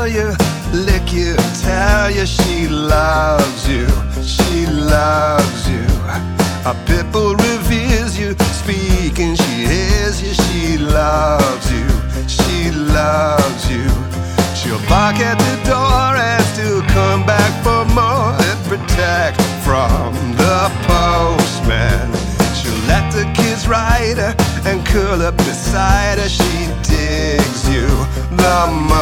kill you, lick you, tell you she loves you, she loves you. A pit bull reveres you, speaking she hears you, she loves you, she loves you. She'll bark at the door and still come back for more and protect from the postman. She'll let the kids ride her and curl up beside her. She digs you the most.